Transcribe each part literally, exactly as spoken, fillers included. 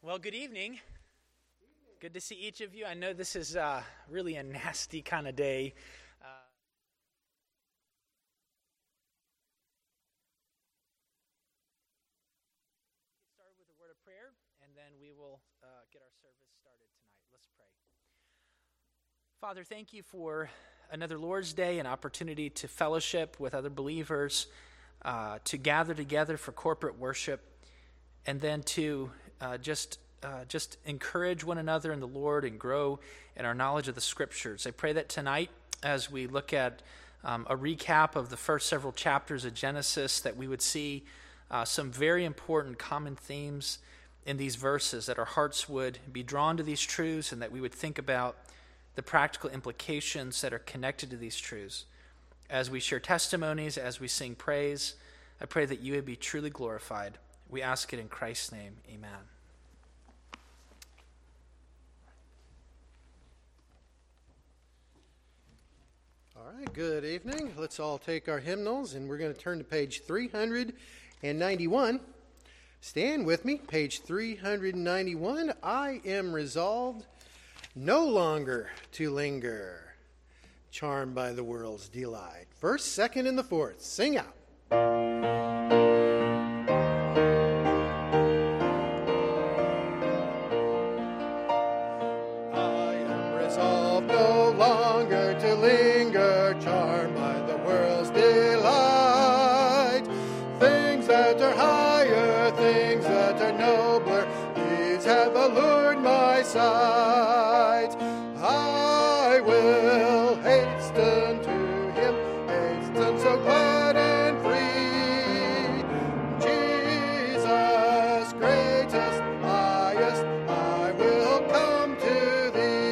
Well, good evening. Good to see each of you. I know this is uh, really a nasty kind of day. Uh, get started with a word of prayer, and then we will uh, get our service started tonight. Let's pray. Father, thank you for another Lord's Day, an opportunity to fellowship with other believers, uh, to gather together for corporate worship, and then to uh, just uh, just encourage one another in the Lord and grow in our knowledge of the Scriptures. I pray that tonight, as we look at um, a recap of the first several chapters of Genesis, that we would see uh, some very important common themes in these verses, that our hearts would be drawn to these truths, and that we would think about the practical implications that are connected to these truths. As we share testimonies, as we sing praise, I pray that you would be truly glorified. We ask it in Christ's name. Amen. All right, good evening. Let's all take our hymnals, and we're going to turn to page three hundred ninety-one. Stand with me, page three hundred ninety-one. I am resolved no longer to linger, charmed by the world's delight. First, second, and the fourth. Sing out. Linger, charmed by the world's delight. Things that are higher, things that are nobler, these have allured my sight. I will hasten to him, hasten so glad and free. Jesus, greatest, highest, I will come to thee.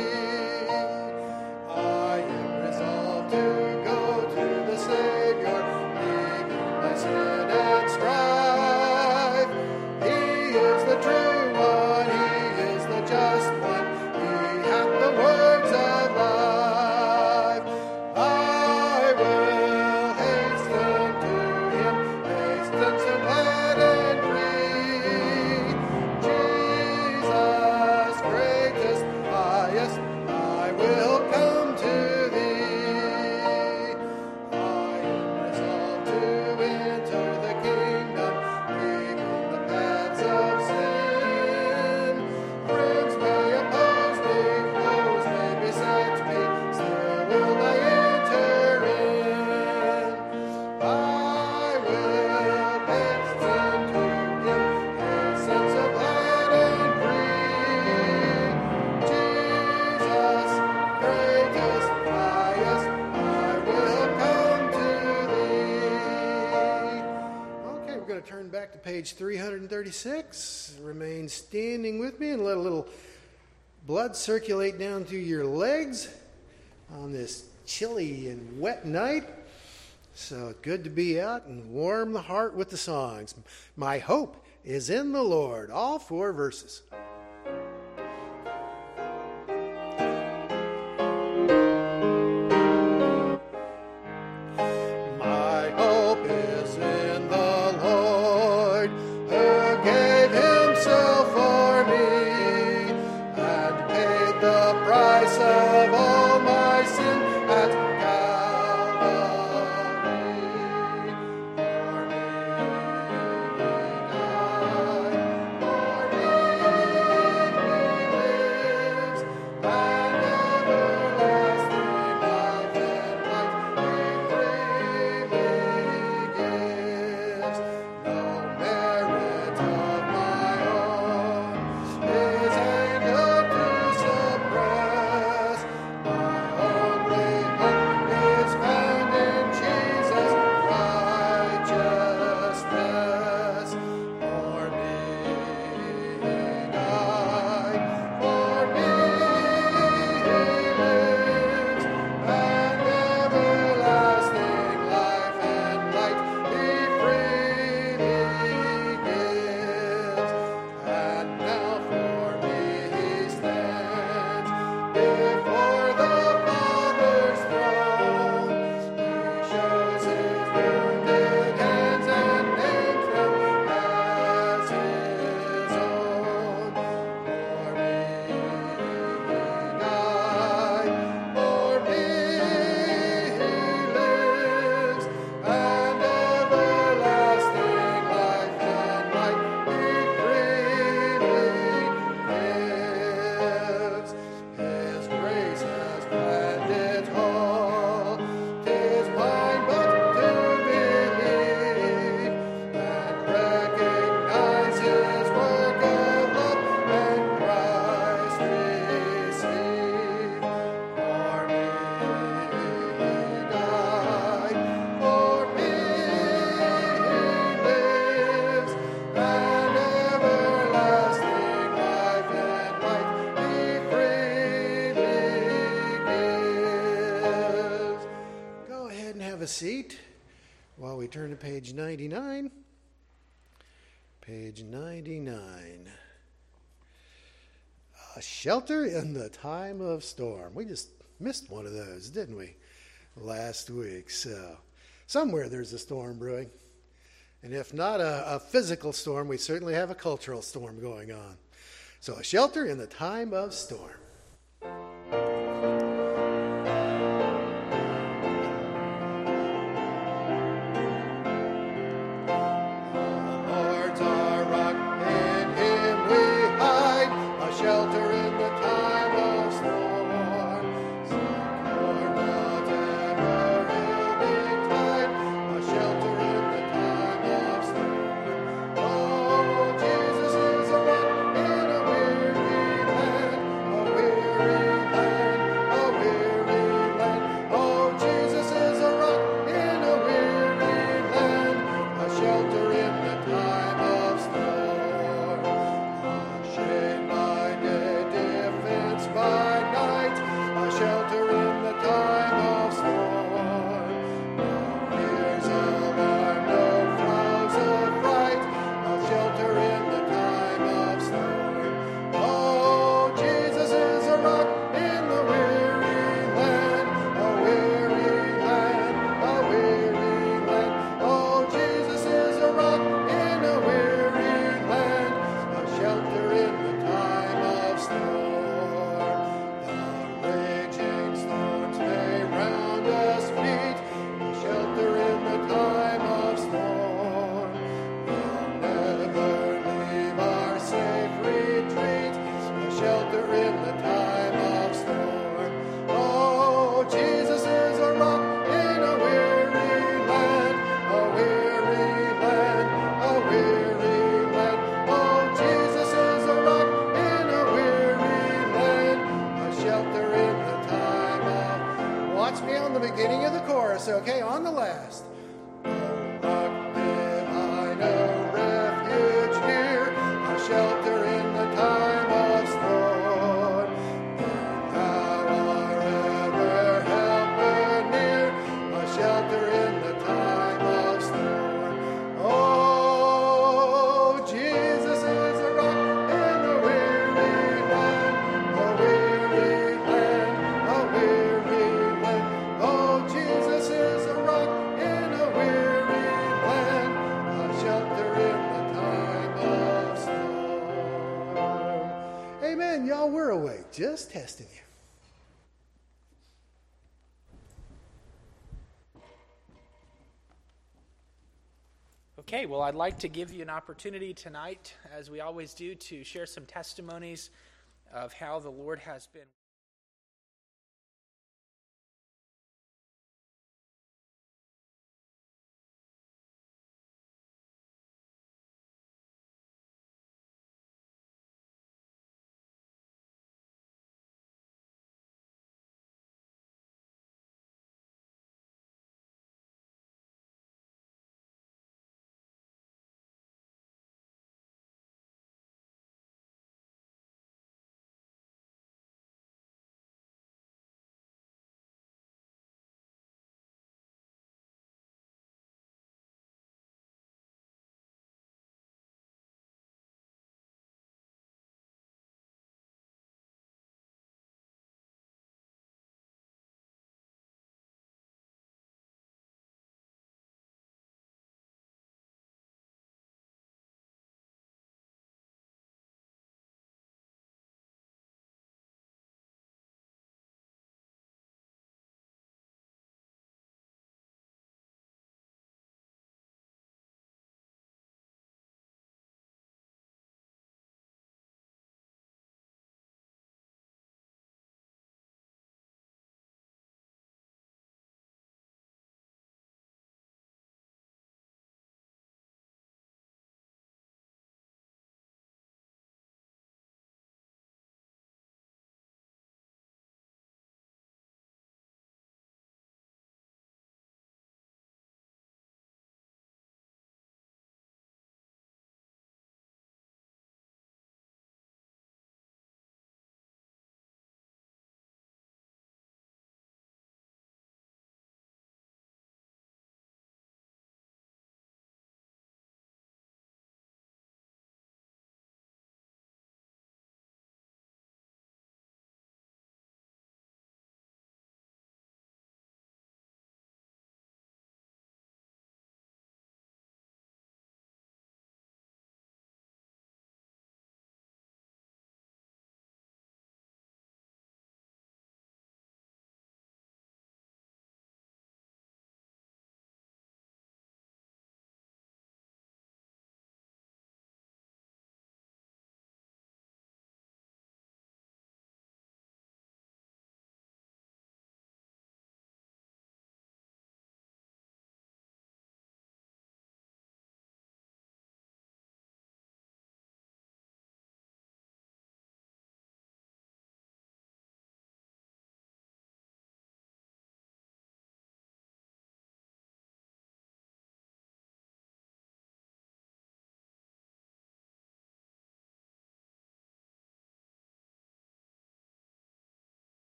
To go to the Savior, leaving my sin and strife. He is the true one, He is the just one, He hath the words of life. I will hasten to Him, hasten so glad and free. Jesus, greatest, highest, I will come to thee. Back to page three hundred thirty-six. Remain standing with me and let a little blood circulate down through your legs on this chilly and wet night. So good to be out and warm the heart with the songs. My hope is in the Lord. All four verses. seat while we turn to page ninety-nine. Page ninety-nine. A shelter in the time of storm. We just missed one of those, didn't we, last week? So somewhere there's a storm brewing. And if not a, a physical storm, we certainly have a cultural storm going on. So a shelter in the time of storm. Shelter in the time of storm. Secure whatever ill betide. A shelter in the time of storm. Oh, Jesus is a rock in a weary land, a weary land, a weary land. Oh, Jesus is a rock in a weary land, a shelter in the time of storm. A shade by by night, a shelter in the time of storm. No fears alarm, no clouds of fright, a shelter in the time of storm. Oh, Jesus is a rock in the weary land, a weary land, a weary land. Oh, Jesus is a rock in a weary land, a shelter in the time of storm. Shelter in the time of storm. Oh, Jesus is a rock in a weary land, a weary land, a weary land. Oh, Jesus is a rock in a weary land, a shelter in the time of... Watch me on the beginning of the chorus, okay? On the last. Rock divine, a refuge near, a shelter in the time of storm. Thou art ever helper near, a shelter in the time of storm. Oh, Jesus is a rock in a weary land, a weary land, a weary land. Oh, Jesus is a rock in a weary land, a shelter in the time of storm. Amen. Y'all were awake. Just testing you. Okay, well, I'd like to give you an opportunity tonight, as we always do, to share some testimonies of how the Lord has been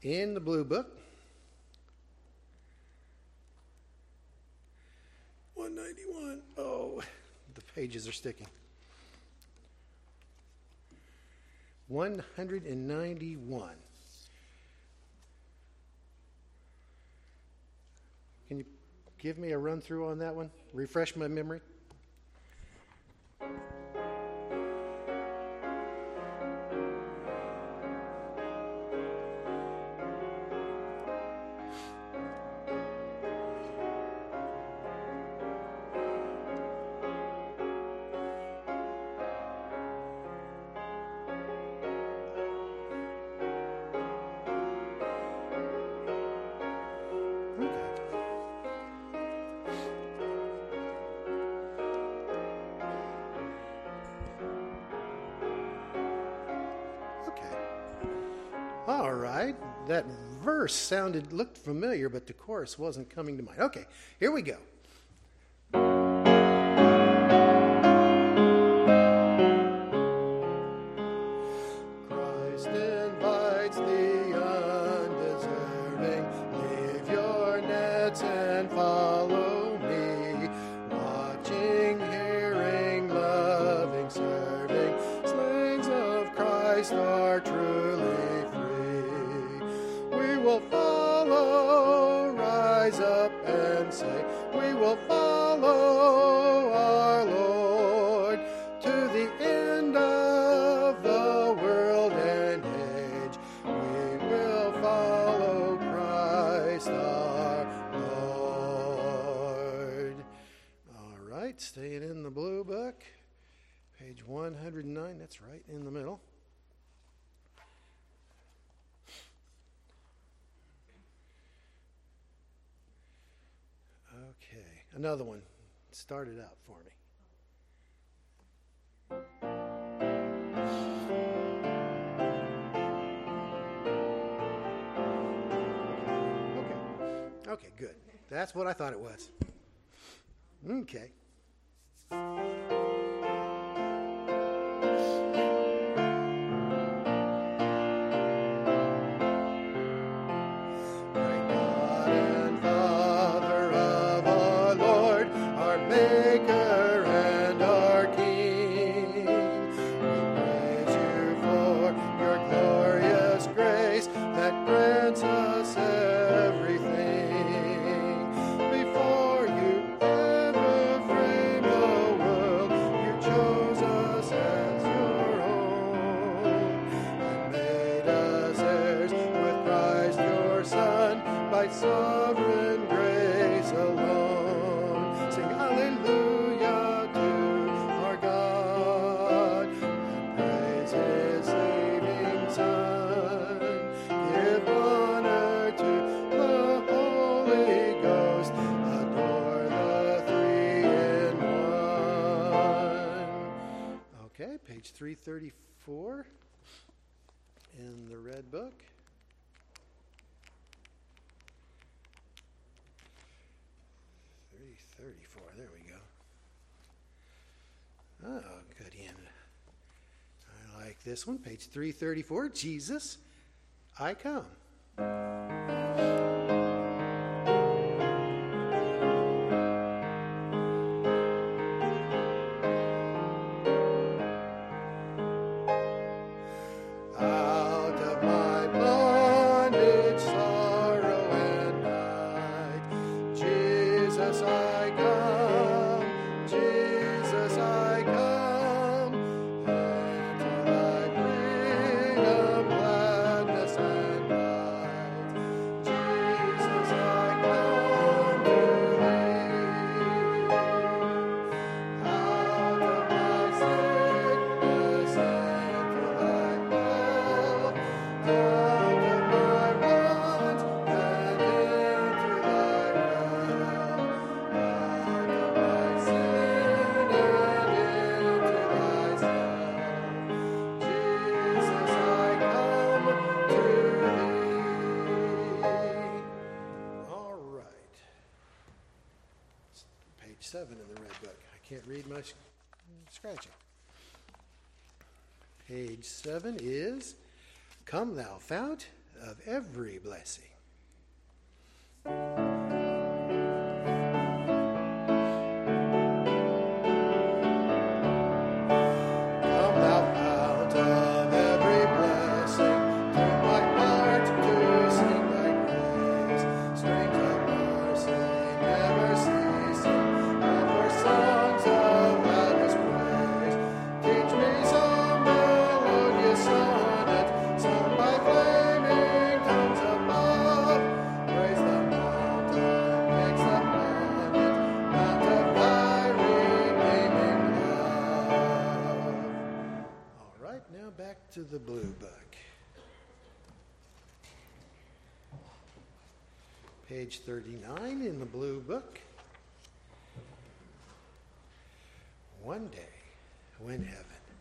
in the blue book. one ninety-one. Oh, the pages are sticking. one ninety-one. Can you give me a run through on that one? Refresh my memory. All right, that verse sounded, looked familiar, but the chorus wasn't coming to mind. Okay, here we go. Christ invites the undeserving, leave your nets and follow me, watching, hearing, loving, serving, slaves of Christ are truly will follow, rise up and say, we will follow our Lord to the end of the world and age. We will follow Christ our Lord. All right, staying in the blue book, page one hundred nine, that's right in the middle. Okay, another one. Start it out for me. Okay, okay, good. That's what I thought it was. Okay. Sovereign grace alone. Sing hallelujah to our God and praise His saving Son. Give honor to the Holy Ghost. Adore the three in one. Okay, page three thirty-four in the red book. thirty-four, there we go. Oh, good hymn. I like this one. Page three thirty-four, Jesus, I Come. Out of my bondage, sorrow and night, Jesus, I seven in the red book. I can't read much scratching. Page seven is, Come thou fount of every blessing. To the blue book. Page thirty-nine in the blue book. One day when heaven.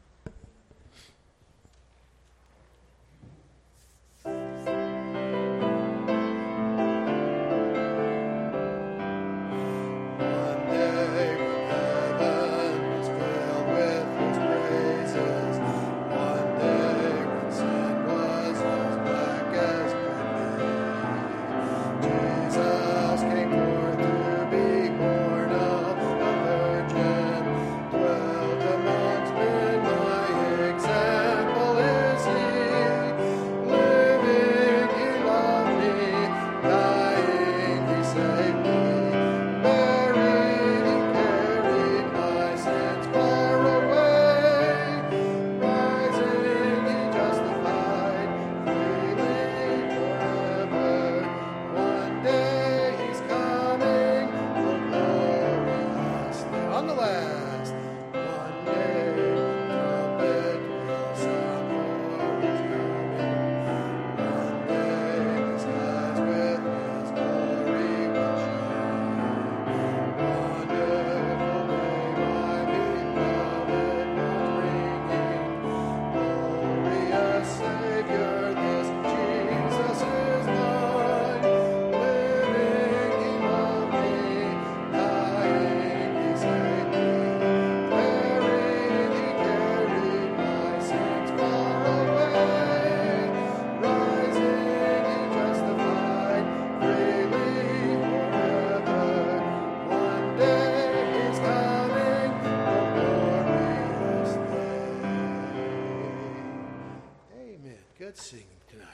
Good singing tonight.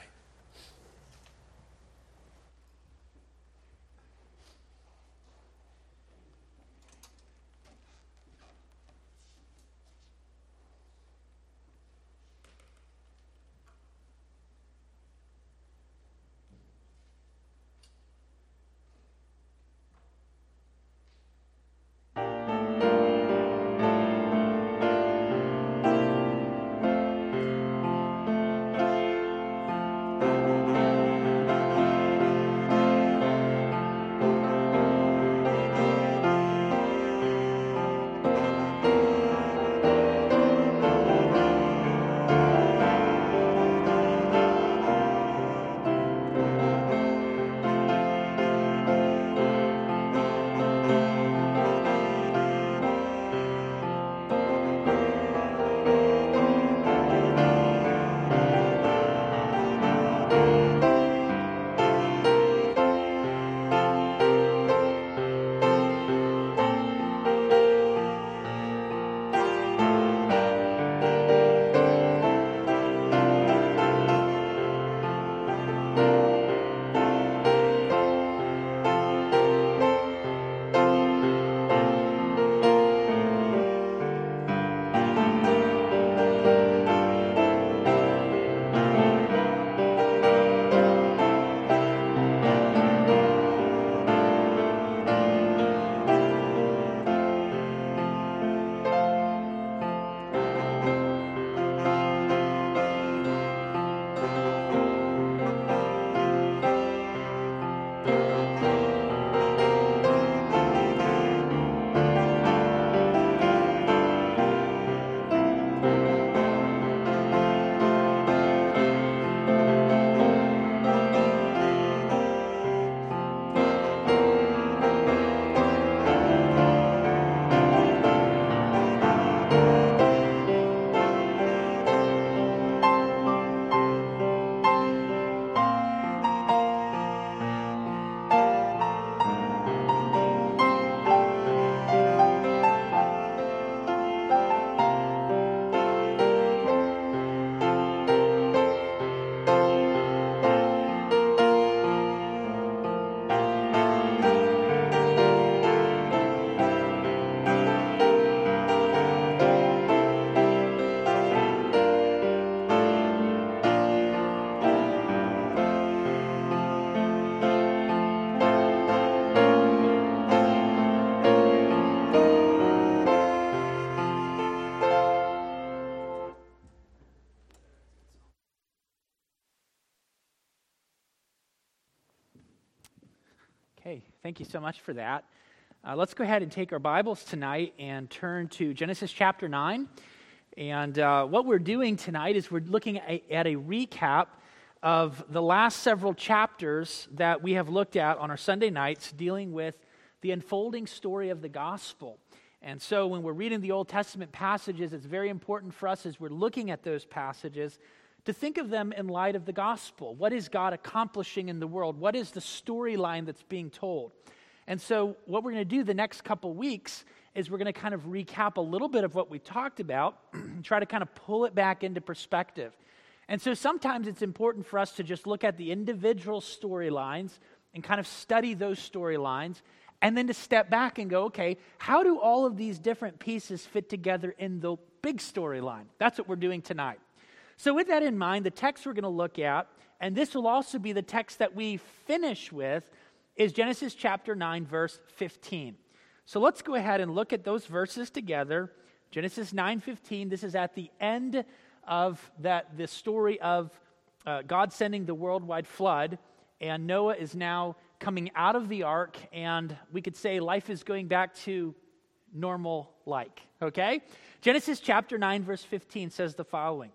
Okay, thank you so much for that. Uh, let's go ahead and take our Bibles tonight and turn to Genesis chapter nine. And uh, what we're doing tonight is we're looking at a, at a recap of the last several chapters that we have looked at on our Sunday nights dealing with the unfolding story of the gospel. And so when we're reading the Old Testament passages, it's very important for us as we're looking at those passages to think of them in light of the gospel. What is God accomplishing in the world? What is the storyline that's being told? And so what we're going to do the next couple weeks is we're going to kind of recap a little bit of what we talked about and try to kind of pull it back into perspective. And so sometimes it's important for us to just look at the individual storylines and kind of study those storylines, and then to step back and go, okay, how do all of these different pieces fit together in the big storyline? That's what we're doing tonight. So with that in mind, the text we're going to look at, and this will also be the text that we finish with, is Genesis chapter nine, verse fifteen. So let's go ahead and look at those verses together. Genesis nine fifteen, this is at the end of that the story of uh, God sending the worldwide flood, and Noah is now coming out of the ark, and we could say life is going back to normal like, okay? Genesis chapter nine, verse fifteen says the following.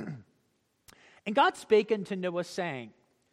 And God spake unto Noah, saying,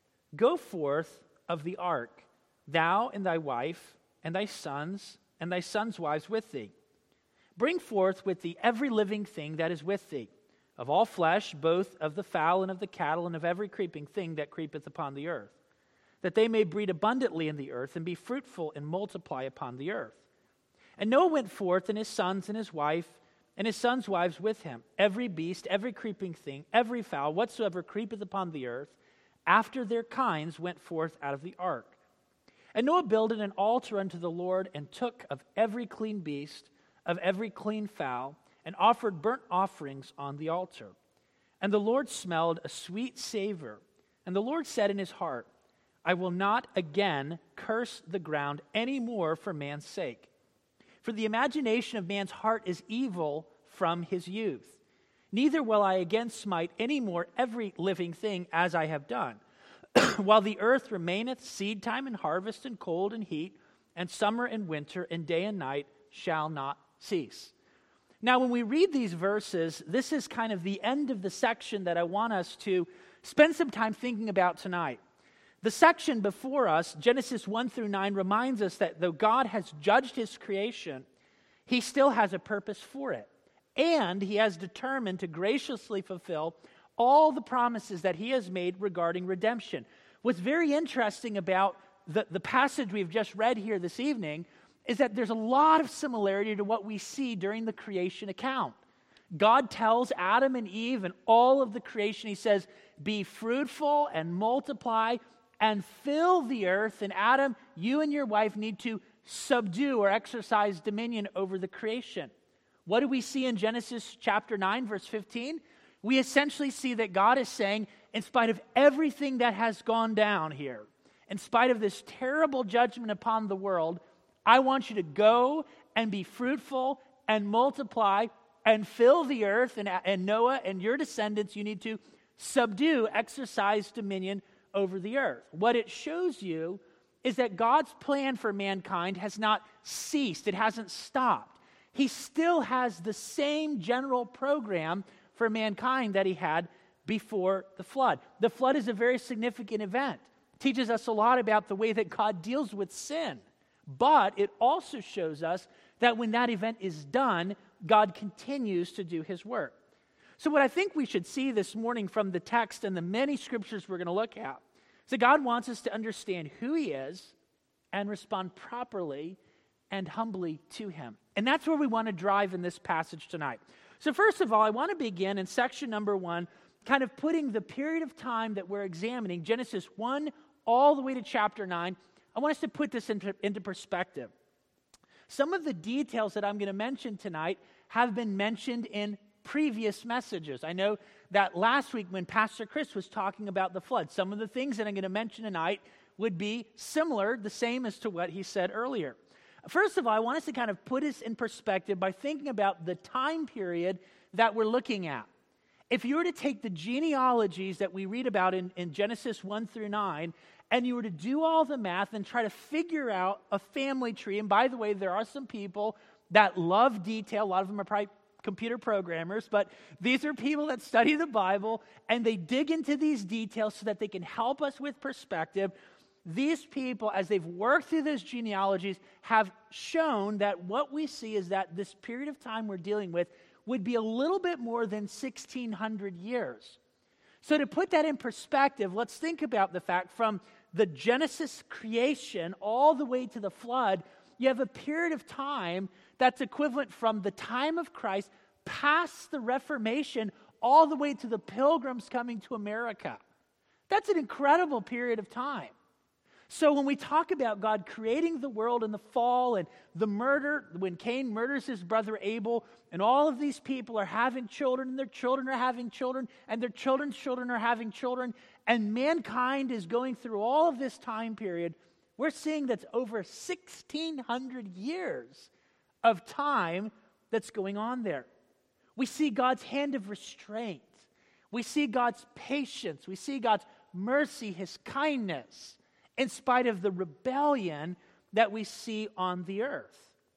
Go forth of the ark, thou and thy wife, and thy sons, and thy sons' wives with thee. Bring forth with thee every living thing that is with thee, of all flesh, both of the fowl and of the cattle, and of every creeping thing that creepeth upon the earth, that they may breed abundantly in the earth, and be fruitful and multiply upon the earth. And Noah went forth, and his sons and his wife, and his sons' wives with him, every beast, every creeping thing, every fowl, whatsoever creepeth upon the earth, after their kinds went forth out of the ark. And Noah builded an altar unto the Lord, and took of every clean beast, of every clean fowl, and offered burnt offerings on the altar. And the Lord smelled a sweet savor. And the Lord said in his heart, I will not again curse the ground any more for man's sake. For the imagination of man's heart is evil from his youth. Neither will I again smite any more every living thing as I have done. While the earth remaineth, seed time and harvest and cold and heat, and summer and winter, and day and night shall not cease. Now, when we read these verses, this is kind of the end of the section that I want us to spend some time thinking about tonight. The section before us, Genesis one through nine, reminds us that though God has judged his creation, he still has a purpose for it. And he has determined to graciously fulfill all the promises that he has made regarding redemption. What's very interesting about the, the passage we've just read here this evening is that there's a lot of similarity to what we see during the creation account. God tells Adam and Eve and all of the creation, he says, be fruitful and multiply and fill the earth. And Adam, you and your wife need to subdue or exercise dominion over the creation. What do we see in Genesis chapter nine, verse fifteen? We essentially see that God is saying, in spite of everything that has gone down here, in spite of this terrible judgment upon the world, I want you to go and be fruitful and multiply and fill the earth. And, and Noah and your descendants, you need to subdue, exercise dominion over the earth. What it shows you is that God's plan for mankind has not ceased. It hasn't stopped. He still has the same general program for mankind that he had before the flood. The flood is a very significant event. It teaches us a lot about the way that God deals with sin. But it also shows us that when that event is done, God continues to do his work. So what I think we should see this morning from the text and the many scriptures we're going to look at is that God wants us to understand who he is and respond properly and humbly to him. And that's where we want to drive in this passage tonight. So first of all, I want to begin in section number one, kind of putting the period of time that we're examining, Genesis one all the way to chapter nine. I want us to put this into, into perspective. Some of the details that I'm going to mention tonight have been mentioned in previous messages. I know that last week when Pastor Chris was talking about the flood, some of the things that I'm going to mention tonight would be similar, the same as to what he said earlier. First of all, I want us to kind of put this in perspective by thinking about the time period that we're looking at. if you were to take the genealogies that we read about in, in Genesis one through nine, and you were to do all the math and try to figure out a family tree, and by the way, there are some people that love detail. A lot of them are probably computer programmers, but these are people that study the Bible, and they dig into these details so that they can help us with perspective. These people, as they've worked through those genealogies, have shown that what we see is that this period of time we're dealing with would be a little bit more than sixteen hundred years. So to put that in perspective, let's think about the fact from the Genesis creation all the way to the flood, you have a period of time that's equivalent from the time of Christ past the Reformation all the way to the Pilgrims coming to America. That's an incredible period of time. So when we talk about God creating the world in the fall and the murder, when Cain murders his brother Abel, and all of these people are having children, and their children are having children, and their children's children are having children, and mankind is going through all of this time period, we're seeing that's over sixteen hundred years of time that's going on there. We see God's hand of restraint. We see God's patience. We see God's mercy, his kindness, in spite of the rebellion that we see on the earth.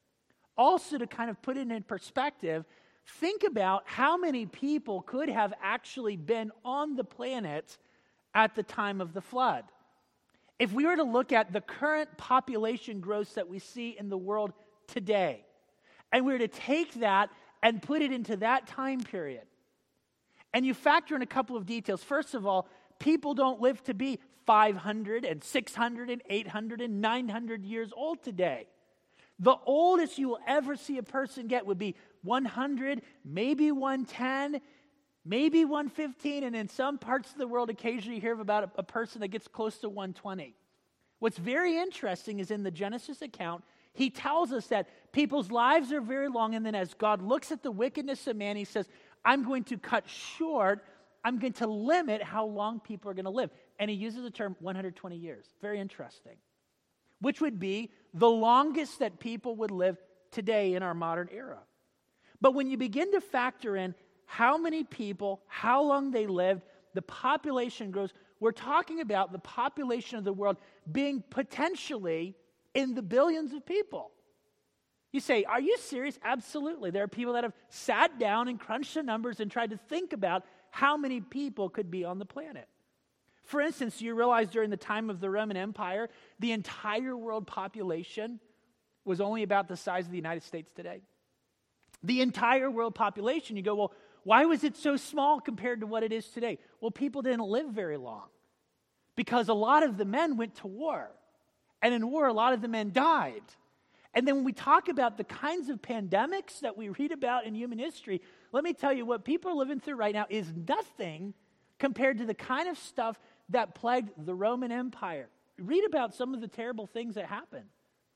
Also, to kind of put it in perspective, think about how many people could have actually been on the planet at the time of the flood. If we were to look at the current population growth that we see in the world today, and we were to take that and put it into that time period, and you factor in a couple of details. First of all, people don't live to be five hundred and six hundred and eight hundred and nine hundred years old today. The oldest you will ever see a person get would be one hundred, maybe one ten, maybe one fifteen, and in some parts of the world, occasionally you hear about a, a person that gets close to one twenty. What's very interesting is in the Genesis account, he tells us that people's lives are very long, and then as God looks at the wickedness of man, he says, I'm going to cut short, I'm going to limit how long people are going to live. And he uses the term one hundred twenty years. Very interesting. Which would be the longest that people would live today in our modern era. But when you begin to factor in how many people, how long they lived, the population grows, we're talking about the population of the world being potentially in the billions of people. You say, are you serious? Absolutely. There are people that have sat down and crunched the numbers and tried to think about how many people could be on the planet. For instance, you realize during the time of the Roman Empire, the entire world population was only about the size of the United States today. The entire world population, you go, well, why was it so small compared to what it is today? Well, people didn't live very long because a lot of the men went to war. And in war, a lot of the men died. And then when we talk about the kinds of pandemics that we read about in human history, let me tell you what people are living through right now is nothing compared to the kind of stuff that plagued the Roman Empire. Read about some of the terrible things that happened.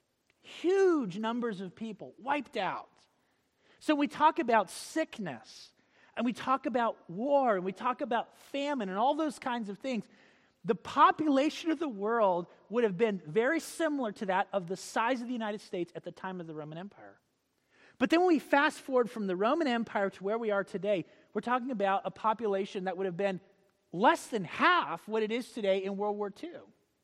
Huge numbers of people wiped out. So we talk about sickness, and we talk about war, and we talk about famine, and all those kinds of things. The population of the world would have been very similar to that of the size of the United States at the time of the Roman Empire. But then when we fast forward from the Roman Empire to where we are today, we're talking about a population that would have been less than half what it is today in World War Two.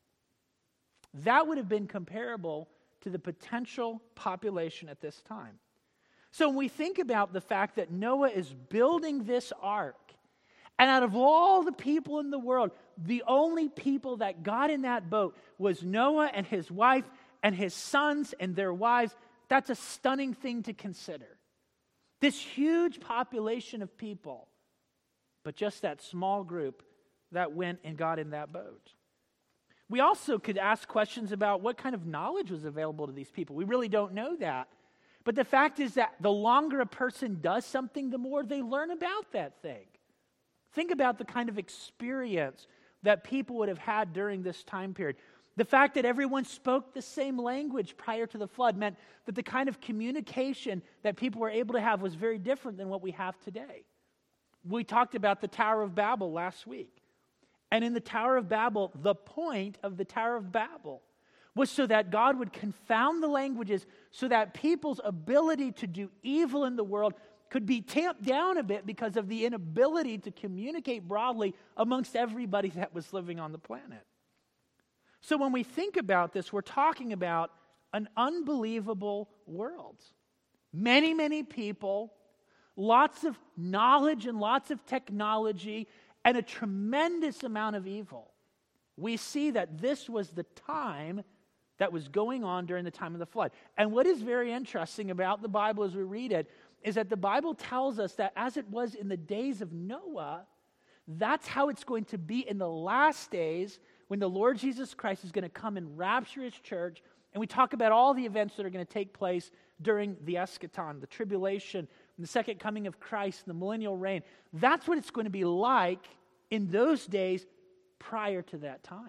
That would have been comparable to the potential population at this time. So when we think about the fact that Noah is building this ark, and out of all the people in the world, the only people that got in that boat was Noah and his wife and his sons and their wives, that's a stunning thing to consider. This huge population of people, but just that small group that went and got in that boat. We also could ask questions about what kind of knowledge was available to these people. We really don't know that. But the fact is that the longer a person does something, the more they learn about that thing. Think about the kind of experience that people would have had during this time period. The fact that everyone spoke the same language prior to the flood meant that the kind of communication that people were able to have was very different than what we have today. We talked about the Tower of Babel last week. And in the Tower of Babel, the point of the Tower of Babel was so that God would confound the languages so that people's ability to do evil in the world could be tamped down a bit because of the inability to communicate broadly amongst everybody that was living on the planet. So when we think about this, we're talking about an unbelievable world. Many, many people, lots of knowledge and lots of technology, and a tremendous amount of evil. We see that this was the time that was going on during the time of the flood. And what is very interesting about the Bible as we read it is that the Bible tells us that as it was in the days of Noah, that's how it's going to be in the last days when the Lord Jesus Christ is going to come and rapture his church. And we talk about all the events that are going to take place during the eschaton, the tribulation, the second coming of Christ, the millennial reign. That's what it's going to be like in those days prior to that time.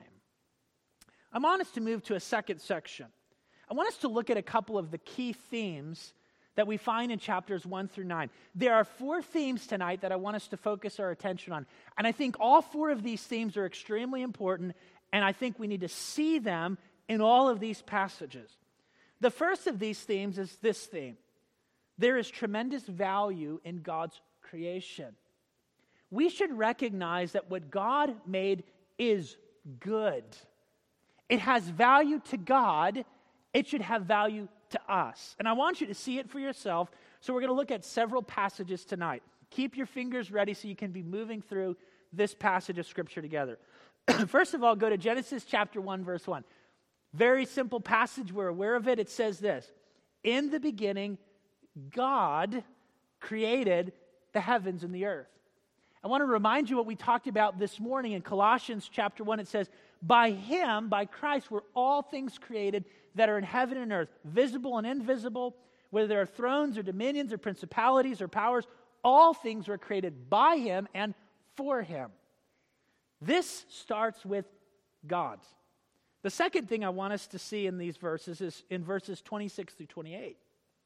I want us to move to a second section. I want us to look at a couple of the key themes that we find in chapters one through nine. There are four themes tonight that I want us to focus our attention on. And I think all four of these themes are extremely important, and I think we need to see them in all of these passages. The first of these themes is this theme. There is tremendous value in God's creation. We should recognize that what God made is good. It has value to God. It should have value to us. And I want you to see it for yourself. So we're going to look at several passages tonight. Keep your fingers ready so you can be moving through this passage of Scripture together. First of all, go to Genesis chapter one, verse one. Very simple passage. We're aware of it. It says this: in the beginning, God created the heavens and the earth. I want to remind you what we talked about this morning in Colossians chapter one. It says, by him, by Christ, were all things created that are in heaven and earth, visible and invisible, whether there are thrones or dominions or principalities or powers, all things were created by him and for him. This starts with God. The second thing I want us to see in these verses is in verses twenty-six through twenty-eight.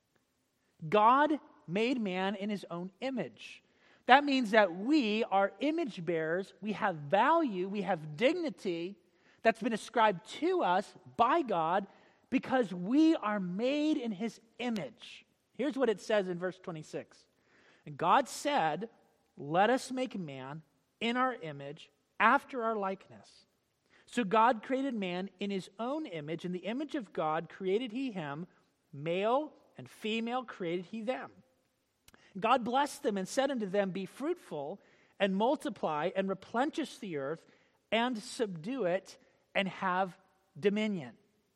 God made man in his own image. That means that we are image bearers. We have value, we have dignity that's been ascribed to us by God because we are made in his image. Here's what it says in verse twenty-six. And God said, let us make man in our image, after our likeness. So God created man in his own image. In the image of God created he him, male and female created he them. God blessed them and said unto them, be fruitful and multiply and replenish the earth and subdue it and have dominion.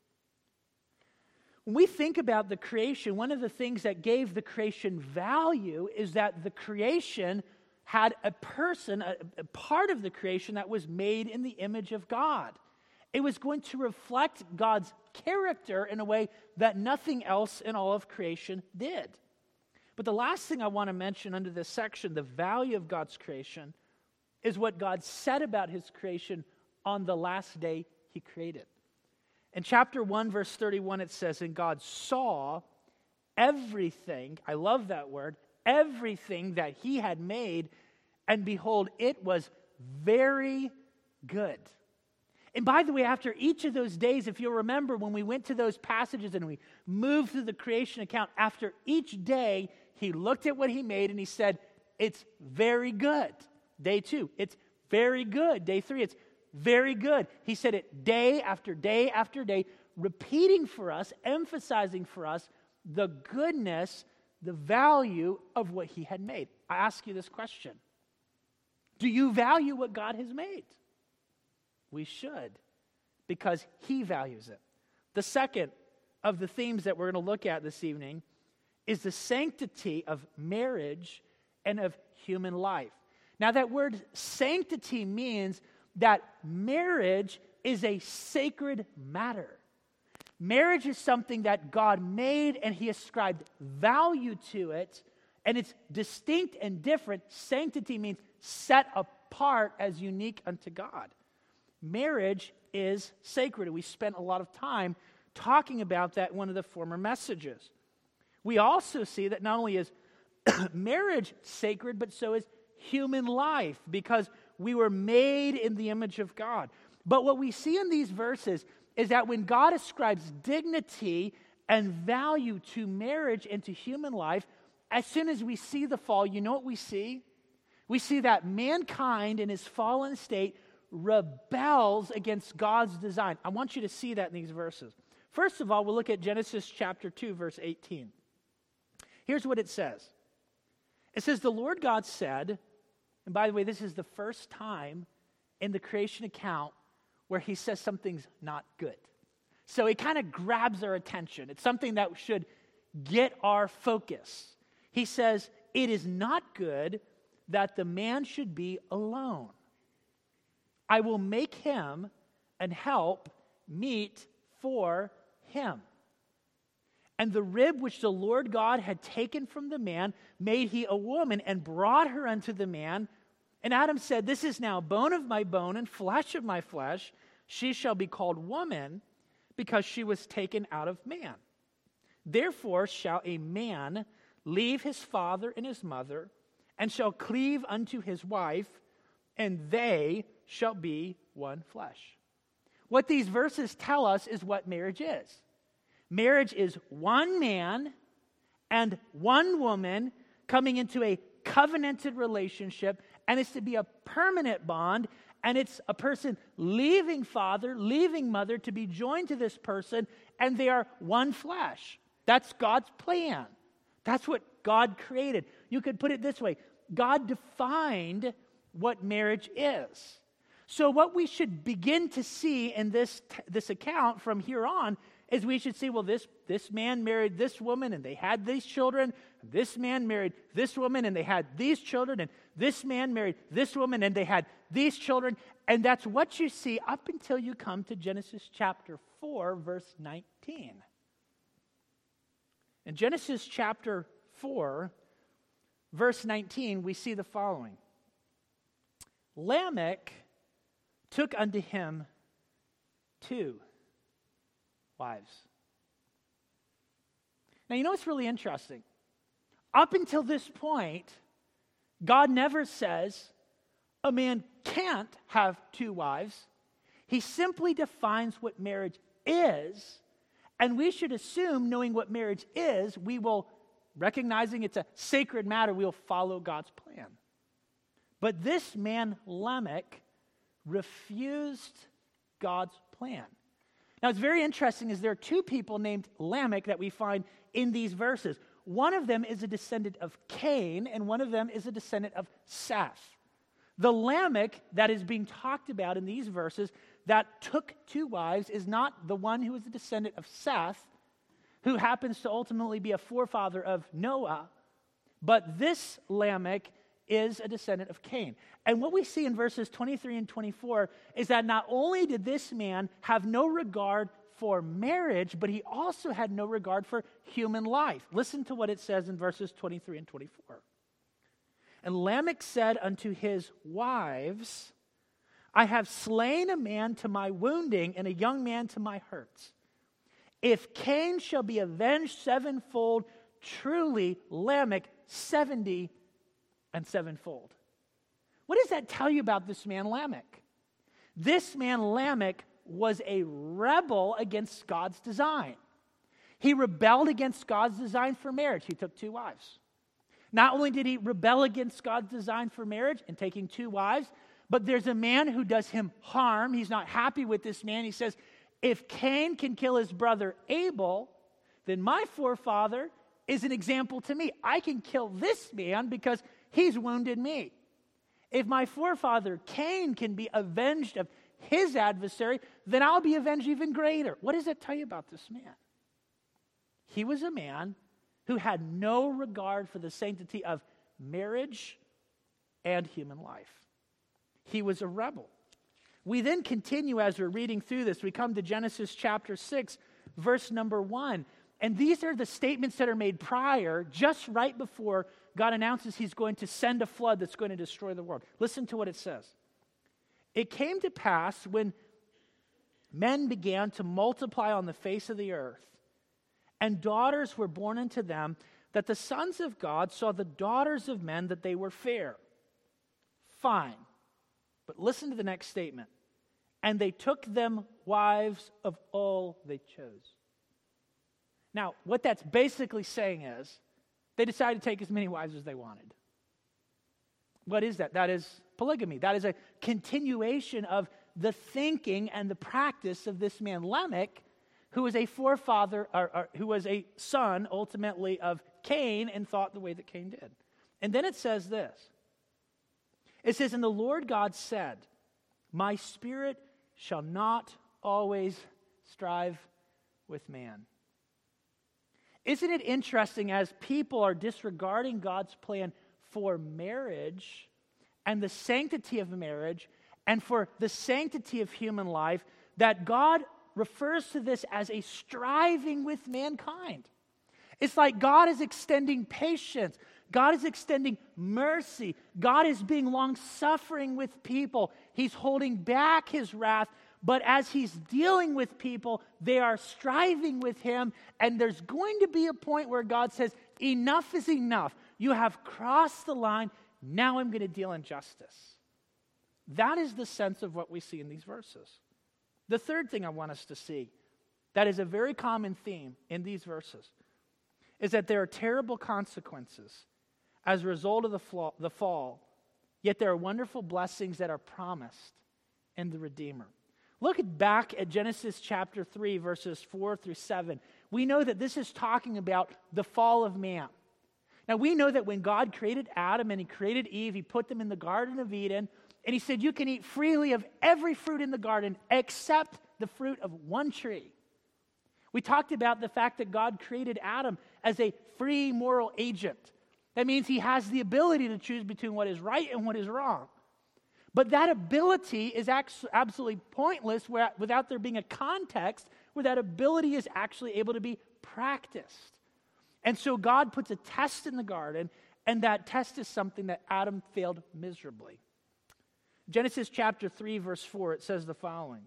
When we think about the creation, one of the things that gave the creation value is that the creation had a person, a, a part of the creation that was made in the image of God. It was going to reflect God's character in a way that nothing else in all of creation did. But the last thing I want to mention under this section, the value of God's creation, is what God said about his creation on the last day he created. In chapter one, verse thirty-one, it says, and God saw everything, I love that word, everything that he had made, and behold, it was very good. And by the way, after each of those days, if you'll remember when we went to those passages and we moved through the creation account, after each day, he looked at what he made and he said, it's very good. Day two, it's very good. Day three, it's very good. He said it day after day after day, repeating for us, emphasizing for us the goodness, the value of what he had made. I ask you this question. Do you value what God has made? We should, because he values it. The second of the themes that we're going to look at this evening is the sanctity of marriage and of human life. Now, that word sanctity means that marriage is a sacred matter. Marriage is something that God made and he ascribed value to it, and it's distinct and different. Sanctity means set apart as unique unto God. Marriage is sacred. We spent a lot of time talking about that in one of the former messages. We also see that not only is marriage sacred, but so is human life, because we were made in the image of God. But what we see in these verses is that when God ascribes dignity and value to marriage and to human life, as soon as we see the fall, you know what we see? We see that mankind in his fallen state rebels against God's design. I want you to see that in these verses. First of all, we'll look at Genesis chapter two, verse eighteen. Here's what it says. It says, the Lord God said, and by the way, this is the first time in the creation account where he says something's not good. So it kind of grabs our attention. It's something that should get our focus. He says, it is not good that the man should be alone. I will make him and help meet for him. And the rib which the Lord God had taken from the man made he a woman and brought her unto the man. And Adam said, this is now bone of my bone and flesh of my flesh. She shall be called woman because she was taken out of man. Therefore shall a man leave his father and his mother and shall cleave unto his wife, and they shall be one flesh. What these verses tell us is what marriage is. Marriage is one man and one woman coming into a covenanted relationship, and it's to be a permanent bond, and it's a person leaving father, leaving mother to be joined to this person, and they are one flesh. That's God's plan. That's what God created. You could put it this way. God defined what marriage is. So what we should begin to see in this, this account from here on is we should see, well, this, this man married this woman and they had these children. This man married this woman and they had these children. And this man married this woman and they had these children. And that's what you see up until you come to Genesis chapter four, verse nineteen. In Genesis chapter four, verse nineteen, we see the following. Lamech took unto him two wives. Now, you know what's really interesting? Up until this point, God never says a man can't have two wives. He simply defines what marriage is, and we should assume, knowing what marriage is, we will, recognizing it's a sacred matter, we will follow God's plan. But this man, Lamech, refused God's plan. Now, it's very interesting is there are two people named Lamech that we find in these verses. One of them is a descendant of Cain, and one of them is a descendant of Seth. The Lamech that is being talked about in these verses that took two wives is not the one who is a descendant of Seth, who happens to ultimately be a forefather of Noah, but this Lamech is a descendant of Cain. And what we see in verses twenty-three and twenty-four is that not only did this man have no regard for marriage, but he also had no regard for human life. Listen to what it says in verses twenty-three and twenty-four. And Lamech said unto his wives, I have slain a man to my wounding and a young man to my hurts. If Cain shall be avenged sevenfold, truly Lamech seventy and sevenfold. What does that tell you about this man Lamech? This man Lamech was a rebel against God's design. He rebelled against God's design for marriage. He took two wives. Not only did he rebel against God's design for marriage and taking two wives, but there's a man who does him harm. He's not happy with this man. He says, if Cain can kill his brother Abel, then my forefather is an example to me. I can kill this man because he's wounded me. If my forefather Cain can be avenged of his adversary, then I'll be avenged even greater. What does that tell you about this man? He was a man who had no regard for the sanctity of marriage and human life. He was a rebel. We then continue as we're reading through this. We come to Genesis chapter six, verse number one. And these are the statements that are made prior, just right before God announces he's going to send a flood that's going to destroy the world. Listen to what it says. It came to pass when men began to multiply on the face of the earth, and daughters were born unto them, that the sons of God saw the daughters of men that they were fair. Fine. But listen to the next statement. And they took them wives of all they chose. Now, what that's basically saying is, They decided to take as many wives as they wanted. What is that? That is polygamy. That is a continuation of the thinking and the practice of this man Lamech, who was a forefather, or, or who was a son, ultimately, of Cain, and thought the way that Cain did. And then it says this. It says, and the Lord God said, my spirit shall not always strive with man. Isn't it interesting, as people are disregarding God's plan for marriage and the sanctity of marriage and for the sanctity of human life, that God refers to this as a striving with mankind? It's like God is extending patience. God is extending mercy. God is being long-suffering with people. He's holding back his wrath. But as he's dealing with people, they are striving with him. And there's going to be a point where God says, enough is enough. You have crossed the line. Now I'm going to deal in justice. That is the sense of what we see in these verses. The third thing I want us to see, that is a very common theme in these verses, is that there are terrible consequences as a result of the, flaw, the fall, yet there are wonderful blessings that are promised in the Redeemer. Look back at Genesis chapter three, verses four through seven. We know that this is talking about the fall of man. Now, we know that when God created Adam and he created Eve, he put them in the Garden of Eden, and he said, you can eat freely of every fruit in the garden except the fruit of one tree. We talked about the fact that God created Adam as a free moral agent. That means he has the ability to choose between what is right and what is wrong. But that ability is absolutely pointless without there being a context where that ability is actually able to be practiced. And so God puts a test in the garden, and that test is something that Adam failed miserably. Genesis chapter three, verse four, it says the following.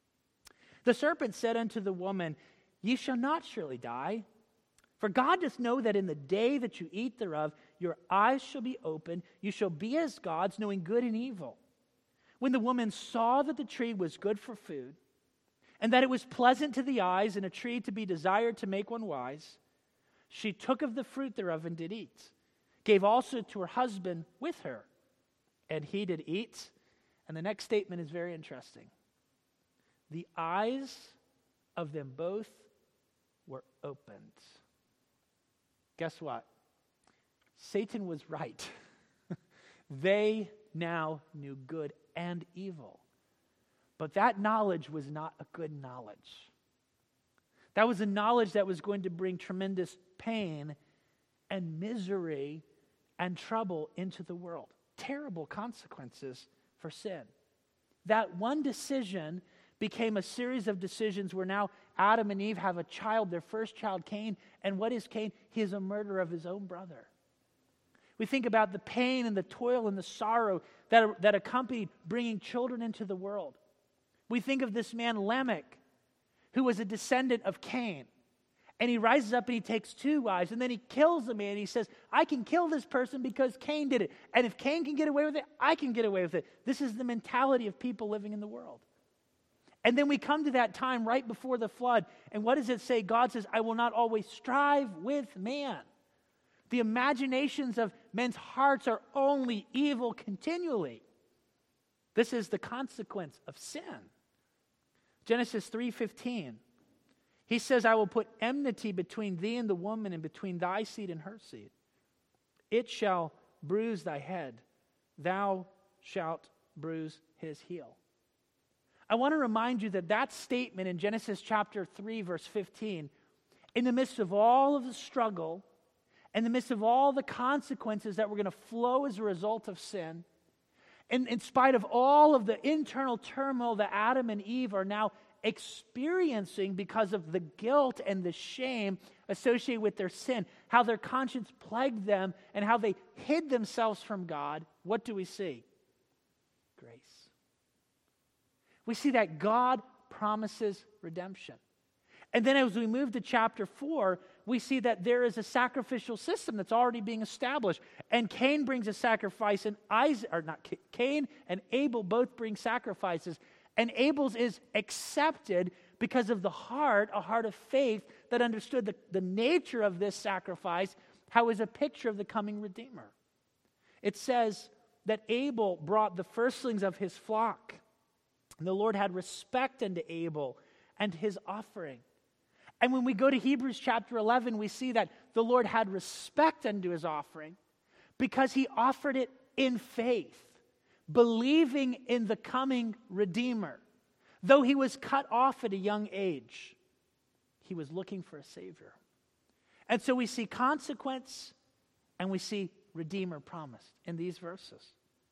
The serpent said unto the woman, ye shall not surely die. For God doth know that in the day that you eat thereof, your eyes shall be opened, you shall be as gods, knowing good and evil. When the woman saw that the tree was good for food, and that it was pleasant to the eyes, and a tree to be desired to make one wise, she took of the fruit thereof and did eat, gave also to her husband with her, and he did eat. And the next statement is very interesting. The eyes of them both were opened. Guess what? Satan was right. They now knew good and evil. But that knowledge was not a good knowledge. That was a knowledge that was going to bring tremendous pain and misery and trouble into the world. Terrible consequences for sin. That one decision became a series of decisions where now Adam and Eve have a child, their first child, Cain. And what is Cain? He is a murderer of his own brother. We think about the pain and the toil and the sorrow that, that accompanied bringing children into the world. We think of this man Lamech, who was a descendant of Cain. And he rises up and he takes two wives, and then he kills the man. He says, I can kill this person because Cain did it. And if Cain can get away with it, I can get away with it. This is the mentality of people living in the world. And then we come to that time right before the flood. And what does it say? God says, I will not always strive with man. The imaginations of men's hearts are only evil continually. This is the consequence of sin. Genesis three fifteen. He says, I will put enmity between thee and the woman, and between thy seed and her seed. It shall bruise thy head. Thou shalt bruise his heel. I want to remind you that that statement in Genesis chapter three, verse fifteen, in the midst of all of the struggle, in the midst of all the consequences that were going to flow as a result of sin, in, in spite of all of the internal turmoil that Adam and Eve are now experiencing because of the guilt and the shame associated with their sin, how their conscience plagued them, and how they hid themselves from God, what do we see? Grace. We see that God promises redemption. And then as we move to chapter four, we see that there is a sacrificial system that's already being established. And Cain brings a sacrifice, and Isaac, or not Cain and Abel both bring sacrifices. And Abel's is accepted because of the heart, a heart of faith that understood the, the nature of this sacrifice how it was a picture of the coming Redeemer. It says that Abel brought the firstlings of his flock. And the Lord had respect unto Abel and his offering. And when we go to Hebrews chapter eleven, we see that the Lord had respect unto his offering because he offered it in faith, believing in the coming Redeemer. Though he was cut off at a young age, he was looking for a Savior. And so we see consequence and we see Redeemer promised in these verses.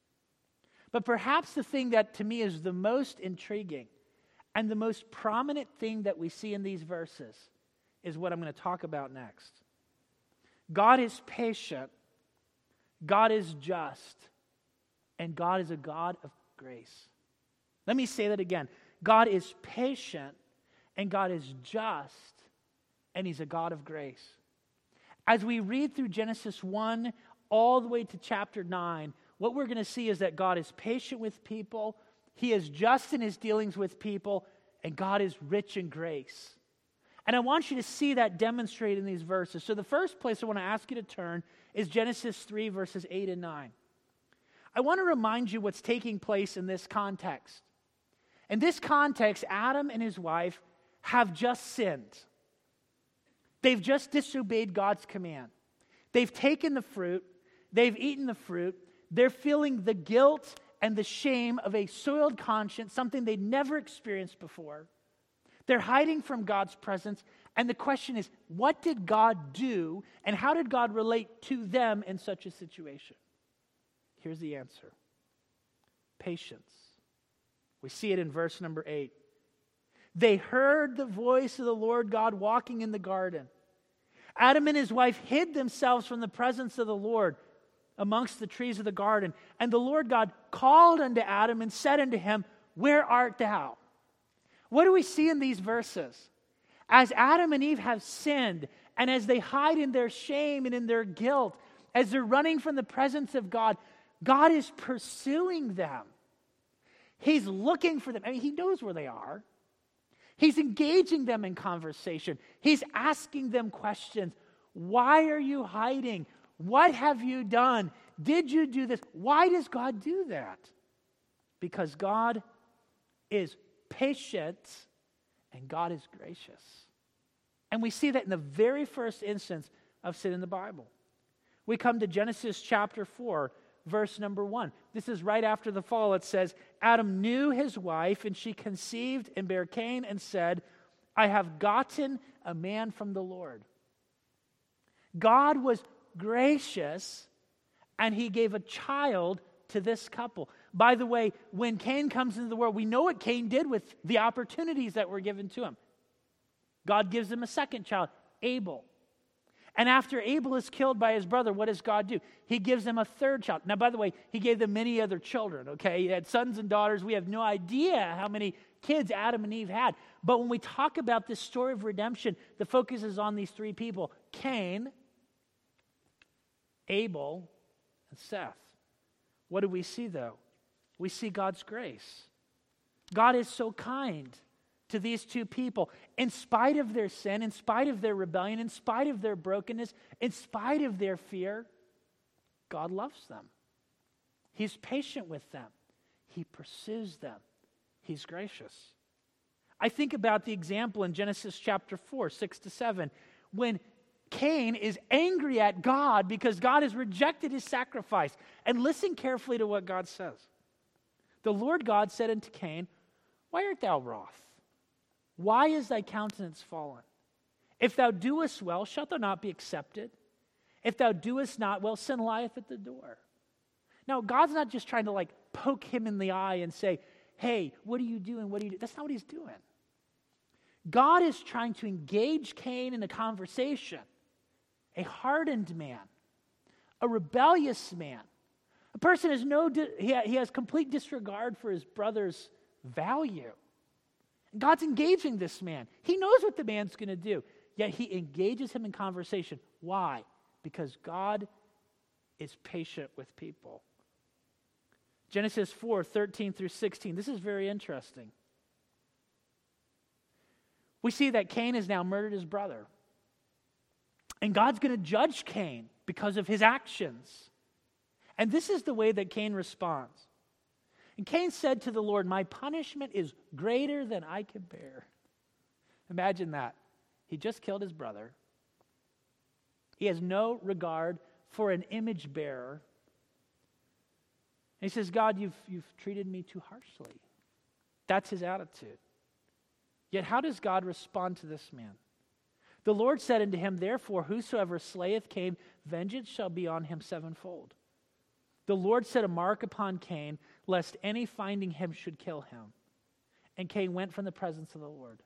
But perhaps the thing that to me is the most intriguing and the most prominent thing that we see in these verses is what I'm going to talk about next. God is patient, God is just, and God is a God of grace. Let me say that again. God is patient, and God is just, and He's a God of grace. As we read through Genesis one all the way to chapter nine, what we're going to see is that God is patient with people, He is just in His dealings with people, and God is rich in grace. And I want you to see that demonstrated in these verses. So the first place I want to ask you to turn is Genesis three, verses eight and nine. I want to remind you what's taking place in this context. In this context, Adam and his wife have just sinned. They've just disobeyed God's command. They've taken the fruit. They've eaten the fruit. They're feeling the guilt and the shame of a soiled conscience, something they'd never experienced before. They're hiding from God's presence. And the question is, what did God do and how did God relate to them in such a situation? Here's the answer. Patience. We see it in verse number eight. They heard the voice of the Lord God walking in the garden. Adam and his wife hid themselves from the presence of the Lord amongst the trees of the garden. And the Lord God called unto Adam and said unto him, Where art thou? What do we see in these verses? As Adam and Eve have sinned, and as they hide in their shame and in their guilt, as they're running from the presence of God, God is pursuing them. He's looking for them. I mean, He knows where they are. He's engaging them in conversation. He's asking them questions. Why are you hiding? What have you done? Did you do this? Why does God do that? Because God is patient and God is gracious. And we see that in the very first instance of sin in the Bible. We come to Genesis chapter four, verse number one. This is right after the fall. It says, Adam knew his wife, and she conceived and bare Cain and said, I have gotten a man from the Lord. God was gracious, and He gave a child to this couple. By the way, when Cain comes into the world, we know what Cain did with the opportunities that were given to him. God gives him a second child, Abel. And after Abel is killed by his brother, what does God do? He gives him a third child. Now, by the way, He gave them many other children, okay? He had sons and daughters. We have no idea how many kids Adam and Eve had. But when we talk about this story of redemption, the focus is on these three people, Cain, Abel, and Seth. What do we see, though? We see God's grace. God is so kind to these two people. In spite of their sin, in spite of their rebellion, in spite of their brokenness, in spite of their fear, God loves them. He's patient with them. He pursues them. He's gracious. I think about the example in Genesis chapter four, six to seven, when Cain is angry at God because God has rejected his sacrifice. And listen carefully to what God says. The Lord God said unto Cain, Why art thou wroth? Why is thy countenance fallen? If thou doest well, shalt thou not be accepted? If thou doest not well, sin lieth at the door. Now, God's not just trying to like poke him in the eye and say, hey, what are you doing? What are you doing? That's not what He's doing. God is trying to engage Cain in a conversation. A hardened man, a rebellious man, a person has no, he has complete disregard for his brother's value. And God's engaging this man. He knows what the man's going to do, yet He engages him in conversation. Why? Because God is patient with people. Genesis four, thirteen through sixteen. This is very interesting. We see that Cain has now murdered his brother. And God's going to judge Cain because of his actions. And this is the way that Cain responds. And Cain said to the Lord, my punishment is greater than I can bear. Imagine that. He just killed his brother. He has no regard for an image bearer. And he says, God, you've, you've treated me too harshly. That's his attitude. Yet how does God respond to this man? The Lord said unto him, therefore, whosoever slayeth Cain, vengeance shall be on him sevenfold. The Lord set a mark upon Cain, lest any finding him should kill him. And Cain went from the presence of the Lord.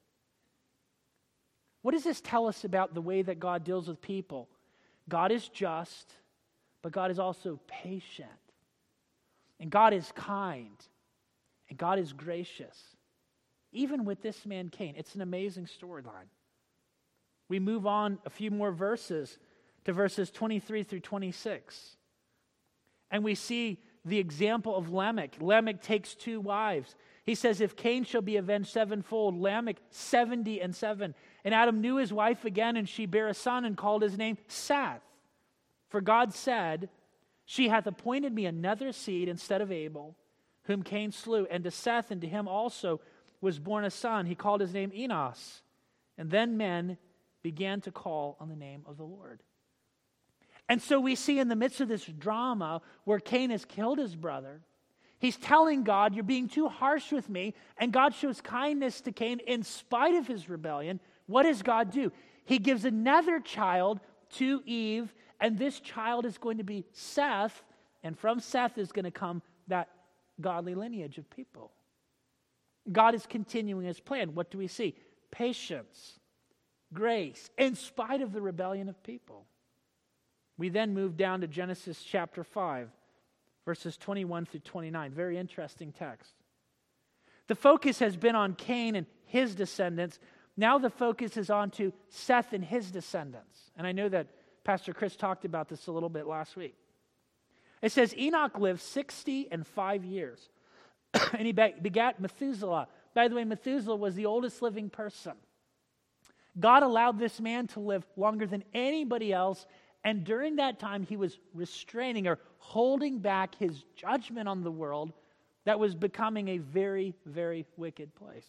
What does this tell us about the way that God deals with people? God is just, but God is also patient. And God is kind. And God is gracious. Even with this man Cain, it's an amazing storyline. We move on a few more verses to verses twenty-three through twenty-six. And we see the example of Lamech. Lamech takes two wives. He says, if Cain shall be avenged sevenfold, Lamech seventy and seven. And Adam knew his wife again, and she bare a son and called his name Seth. For God said, she hath appointed me another seed instead of Abel, whom Cain slew. And to Seth and to him also was born a son. He called his name Enos. And then men began to call on the name of the Lord. And so we see in the midst of this drama where Cain has killed his brother, he's telling God, you're being too harsh with me, and God shows kindness to Cain in spite of his rebellion. What does God do? He gives another child to Eve, and this child is going to be Seth, and from Seth is going to come that godly lineage of people. God is continuing his plan. What do we see? Patience, grace, in spite of the rebellion of people. We then move down to Genesis chapter five, verses twenty-one through twenty-nine. Very interesting text. The focus has been on Cain and his descendants. Now the focus is on to Seth and his descendants. And I know that Pastor Chris talked about this a little bit last week. It says, Enoch lived sixty and five years, and he begat Methuselah. By the way, Methuselah was the oldest living person. God allowed this man to live longer than anybody else, and during that time he was restraining or holding back his judgment on the world that was becoming a very, very wicked place.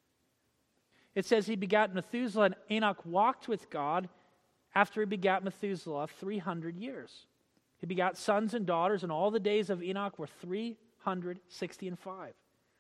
It says he begat Methuselah, and Enoch walked with God after he begat Methuselah three hundred years. He begat sons and daughters, and all the days of Enoch were three hundred sixty and five.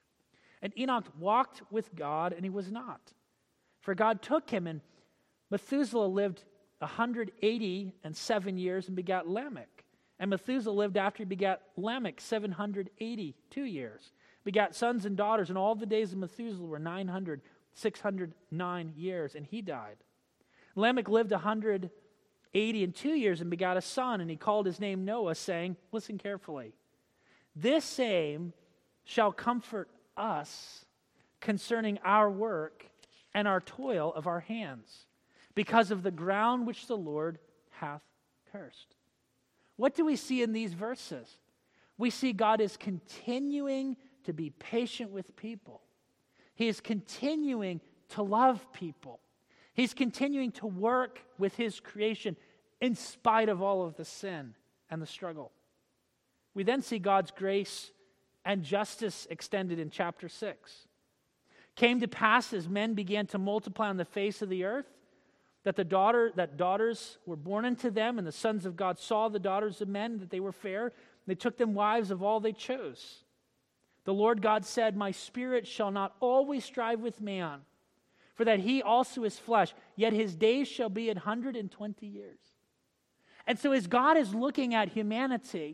And Enoch walked with God, and he was not. For God took him, and Methuselah lived one hundred eighty and seven years and begat Lamech. And Methuselah lived after he begat Lamech seven hundred eighty-two years. Begat sons and daughters, and all the days of Methuselah were nine hundred, six hundred nine years, and he died. Lamech lived one hundred eighty and two years and begat a son, and he called his name Noah, saying, listen carefully, this same shall comfort us concerning our work and our toil of our hands, because of the ground which the Lord hath cursed. What do we see in these verses? We see God is continuing to be patient with people. He is continuing to love people. He's continuing to work with his creation in spite of all of the sin and the struggle. We then see God's grace and justice extended in chapter six. Came to pass as men began to multiply on the face of the earth, that the daughter that daughters were born unto them, and the sons of God saw the daughters of men, that they were fair. They took them wives of all they chose. The Lord God said, my spirit shall not always strive with man, for that he also is flesh, yet his days shall be an hundred and twenty years. And so as God is looking at humanity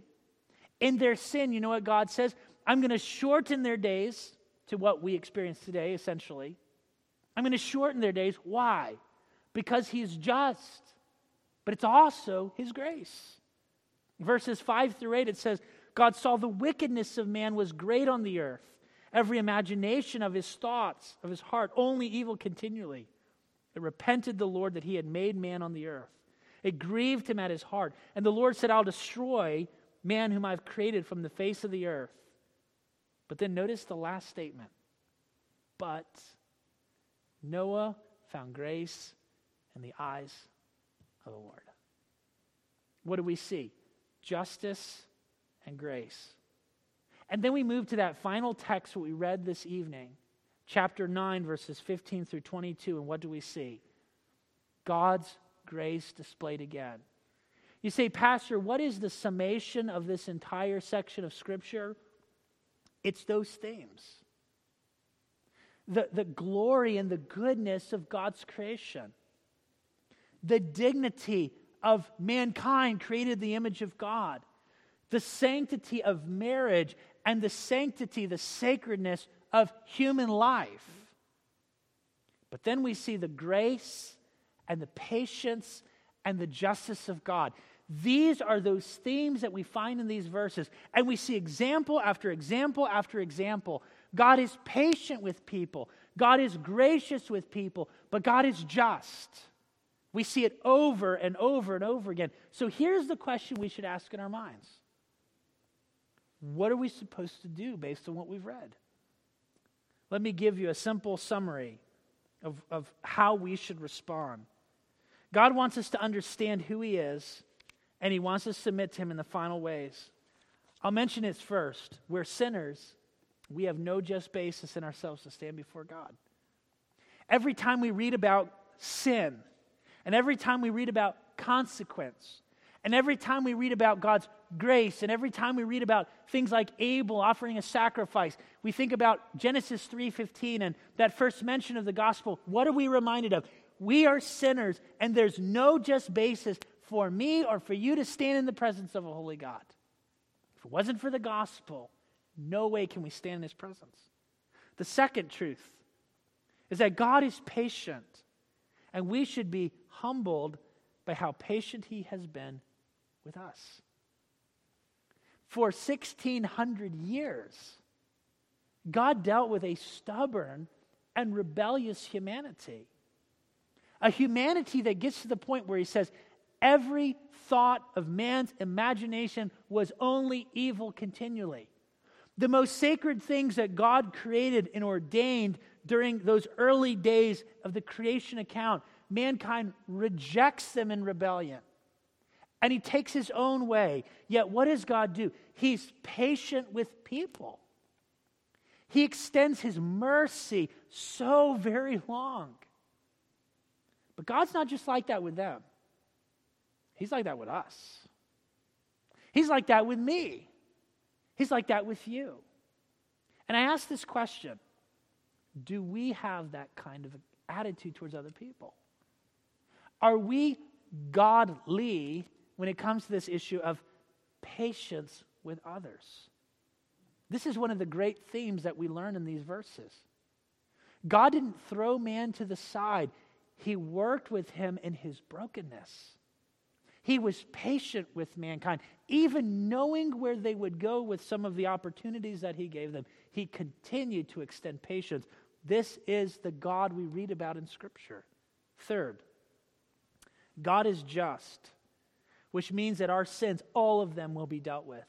in their sin, you know what God says? I'm going to shorten their days to what we experience today, essentially. I'm going to shorten their days. Why? Because he's just, but it's also his grace. Verses five through eight, it says, God saw the wickedness of man was great on the earth, every imagination of his thoughts, of his heart, only evil continually. It repented the Lord that he had made man on the earth. It grieved him at his heart. And the Lord said, I'll destroy man whom I've created from the face of the earth. But then notice the last statement. But Noah found grace in the eyes of the Lord. What do we see? Justice and grace. And then we move to that final text that we read this evening, chapter nine, verses fifteen through twenty-two, and what do we see? God's grace displayed again. You say, Pastor, what is the summation of this entire section of Scripture? It's those themes. The, the glory and the goodness of God's creation. The dignity of mankind created in the image of God. The sanctity of marriage and the sanctity, the sacredness of human life. But then we see the grace and the patience and the justice of God. These are those themes that we find in these verses. And we see example after example after example. God is patient with people. God is gracious with people. But God is just. We see it over and over and over again. So here's the question we should ask in our minds. What are we supposed to do based on what we've read? Let me give you a simple summary of, of how we should respond. God wants us to understand who He is, and He wants us to submit to Him in the final ways. I'll mention it first. We're sinners. We have no just basis in ourselves to stand before God. Every time we read about sin, and every time we read about consequence, and every time we read about God's grace, and every time we read about things like Abel offering a sacrifice, we think about Genesis three fifteen and that first mention of the gospel. What are we reminded of? We are sinners, and there's no just basis for me or for you to stand in the presence of a holy God. If it wasn't for the gospel, no way can we stand in His presence. The second truth is that God is patient, and we should be humbled by how patient He has been with us. For sixteen hundred years, God dealt with a stubborn and rebellious humanity. A humanity that gets to the point where He says, every thought of man's imagination was only evil continually. The most sacred things that God created and ordained during those early days of the creation account, mankind rejects them in rebellion. And He takes His own way. Yet what does God do? He's patient with people. He extends His mercy so very long. But God's not just like that with them. He's like that with us. He's like that with me. He's like that with you. And I ask this question, do we have that kind of attitude towards other people? Are we godly when it comes to this issue of patience with others? This is one of the great themes that we learn in these verses. God didn't throw man to the side. He worked with him in his brokenness. He was patient with mankind. Even knowing where they would go with some of the opportunities that He gave them, He continued to extend patience. This is the God we read about in Scripture. Third, God is just, which means that our sins, all of them, will be dealt with.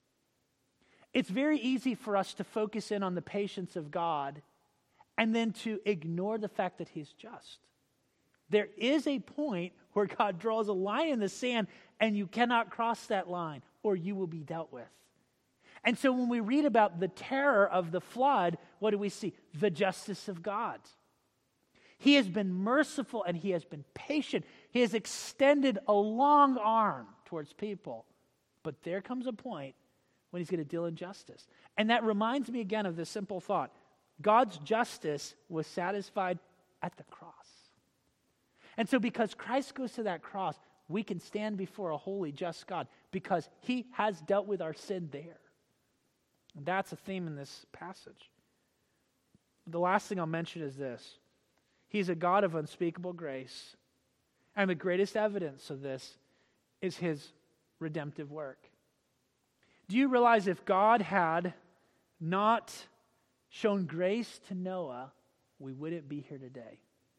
It's very easy for us to focus in on the patience of God and then to ignore the fact that He's just. There is a point where God draws a line in the sand, and you cannot cross that line, or you will be dealt with. And so when we read about the terror of the flood, what do we see? The justice of God. He has been merciful and He has been patient. He has extended a long arm towards people. But there comes a point when He's going to deal in justice. And that reminds me again of this simple thought. God's justice was satisfied at the cross. And so because Christ goes to that cross, we can stand before a holy, just God because He has dealt with our sin there. And that's a theme in this passage. The last thing I'll mention is this. He's a God of unspeakable grace. And the greatest evidence of this is His redemptive work. Do you realize if God had not shown grace to Noah, we wouldn't be here today?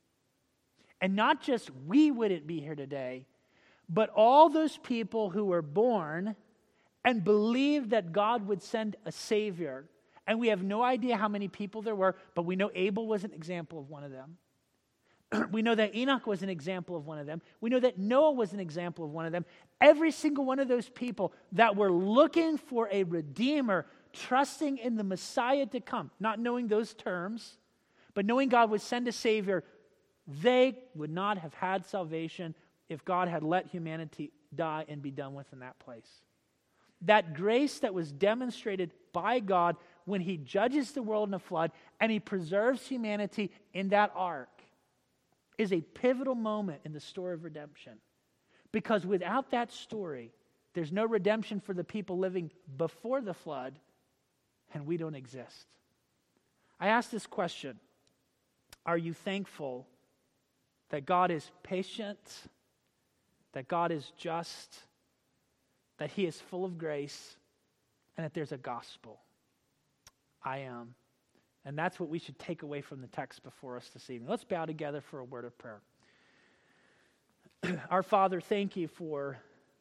And not just we wouldn't be here today, but all those people who were born and believed that God would send a Savior. And we have no idea how many people there were, but we know Abel was an example of one of them. We know that Enoch was an example of one of them. We know that Noah was an example of one of them. Every single one of those people that were looking for a redeemer, trusting in the Messiah to come, not knowing those terms, but knowing God would send a Savior, they would not have had salvation if God had let humanity die and be done with in that place. That grace that was demonstrated by God when He judges the world in a flood and He preserves humanity in that ark is a pivotal moment in the story of redemption. Because without that story, there's no redemption for the people living before the flood, and we don't exist. I ask this question: are you thankful that God is patient, that God is just, that He is full of grace, and that there's a gospel? I am. And that's what we should take away from the text before us this evening. Let's bow together for a word of prayer. Our Father, thank you for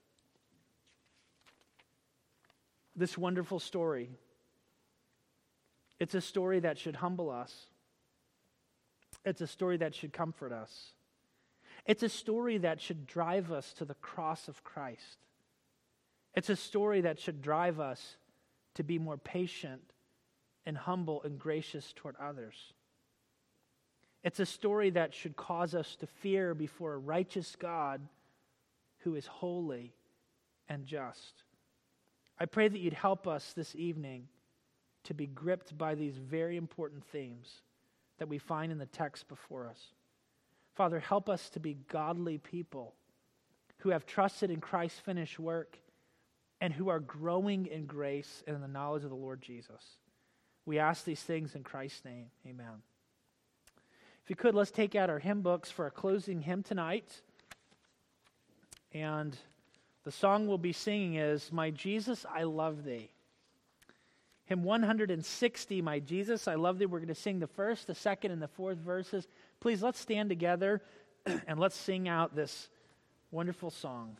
this wonderful story. It's a story that should humble us. It's a story that should comfort us. It's a story that should drive us to the cross of Christ. It's a story that should drive us to be more patient and humble and gracious toward others. It's a story that should cause us to fear before a righteous God who is holy and just. I pray that you'd help us this evening to be gripped by these very important themes that we find in the text before us. Father, help us to be godly people who have trusted in Christ's finished work and who are growing in grace and in the knowledge of the Lord Jesus. We ask these things in Christ's name. Amen. If you could, let's take out our hymn books for a closing hymn tonight. And the song we'll be singing is, My Jesus, I Love Thee. Hymn one hundred sixty, My Jesus, I Love Thee. We're going to sing the first, the second, and the fourth verses. Please, let's stand together and let's sing out this wonderful song.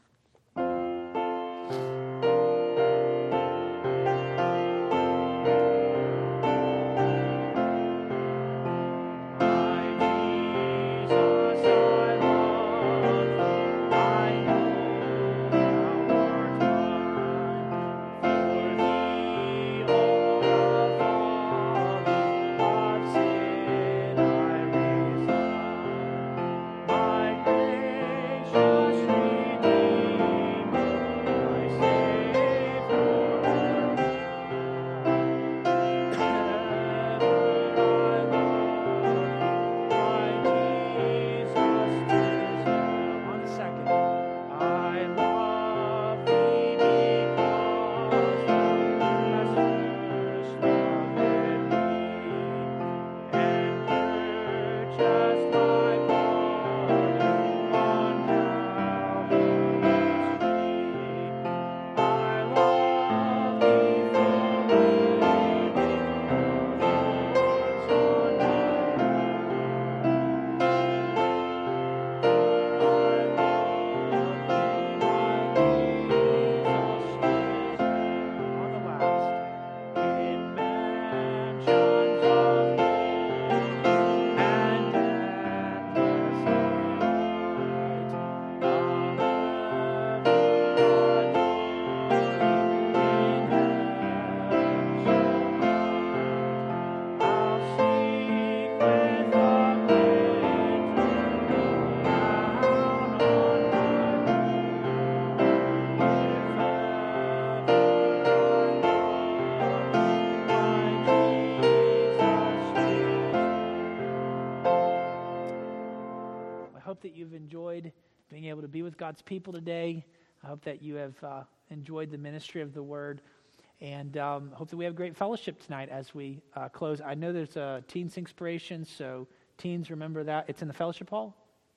That you've enjoyed being able to be with God's people today. I hope that you have uh, enjoyed the ministry of the Word, and um, hope that we have great fellowship tonight as we uh, close. I know there's a Teens Inspiration, so teens, remember that. It's in the Fellowship Hall?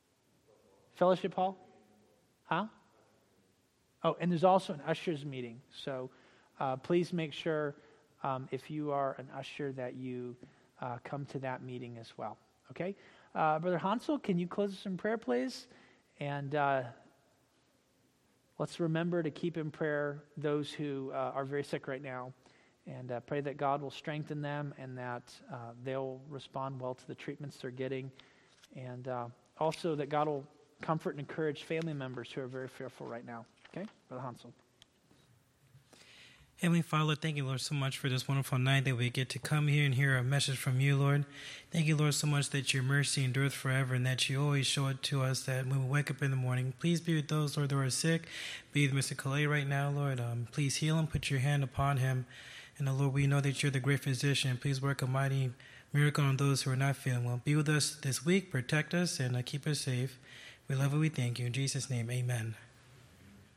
Fellowship Hall? Huh? Oh, and there's also an ushers meeting, so uh, please make sure um, if you are an usher that you uh, come to that meeting as well, okay? Uh, Brother Hansel, can you close us in prayer, please? And uh, let's remember to keep in prayer those who uh, are very sick right now, and uh, pray that God will strengthen them and that uh, they'll respond well to the treatments they're getting. And uh, also that God will comfort and encourage family members who are very fearful right now. Okay, Brother Hansel. Heavenly Father, thank you, Lord, so much for this wonderful night that we get to come here and hear a message from you, Lord. Thank you, Lord, so much that your mercy endureth forever and that you always show it to us that when we wake up in the morning. Please be with those, Lord, that are sick. Be with Mister Calais right now, Lord. Um, please heal him. Put your hand upon him. And, uh, Lord, we know that you're the great physician. Please work a mighty miracle on those who are not feeling well. Be with us this week. Protect us and uh, keep us safe. We love you. We thank you. In Jesus' name, amen.